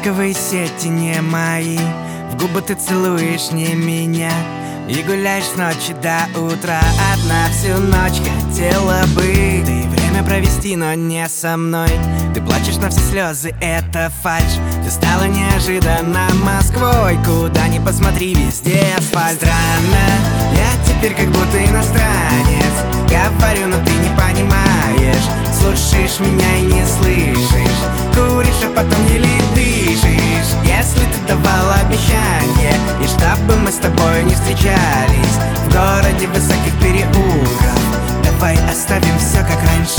Ласковые сети не мои, в губы ты целуешь не меня, и гуляешь с ночи до утра. Одна всю ночь хотела бы ты время провести, но не со мной. Ты плачешь на все слезы, это фальшь. Ты стала неожиданно Москвой. Куда ни посмотри, везде асфальт. Странно, я теперь как будто иностранец. Говорю, но ты не понимаешь. Слушаешь меня и не слышишь. Куришь, а потом еле дышишь. Если ты давала обещание, и чтобы мы с тобой не встречались в городе высоких переулков, давай оставим все как раньше.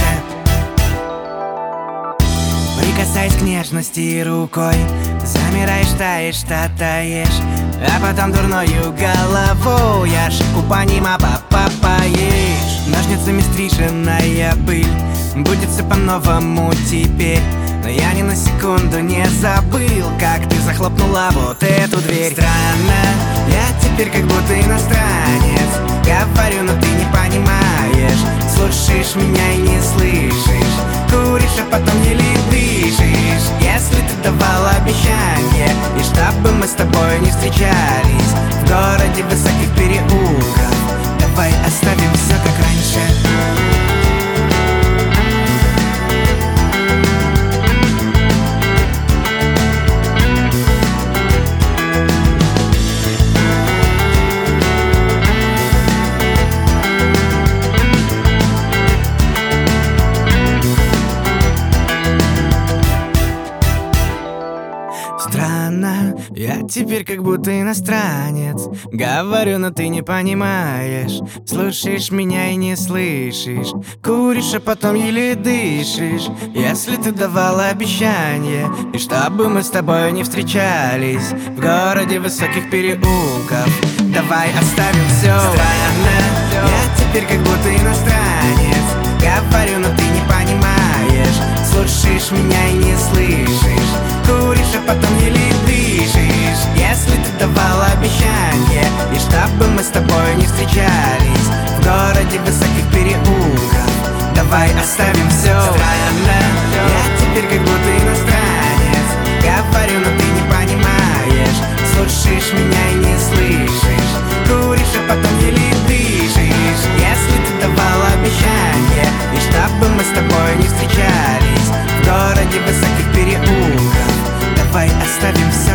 Прикасаясь к нежности рукой, замираешь, таешь, таешь, а потом дурною головой ошибку понима поешь. Ножницами стриженная пыль, будет все по-новому теперь. Но я ни на секунду не забыл, как ты захлопнула вот эту дверь. Странно, я теперь как будто иностранец. Говорю, но ты не понимаешь. Слушаешь меня и не слышишь. Куришь, а потом еле дышишь. Если ты давала обещание, и чтобы мы с тобой не встречались в городе высоких переулков, давай оставим все как раньше. Странно, я теперь как будто иностранец. Говорю, но ты не понимаешь. Слушаешь меня и не слышишь. Куришь, а потом еле дышишь. Если ты давала обещание, и чтобы мы с тобой не встречались в городе высоких переулков, давай оставим все. Странно, я теперь как будто иностранец. Говорю, но ты не понимаешь. Слушаешь меня и не слышишь. Куришь, а потом еле дышишь. Если ты давала обещание, и чтобы мы с тобой не встречались в городе высоких переулков, давай оставим все. Странно, я теперь как будто иностранец. Говорю, но ты не понимаешь. Слушаешь меня и не слышишь. Куришь, а потом еле дышишь. Если ты давала обещание, и чтобы мы с тобой не встречались в городе высоких переулков, давай оставим все.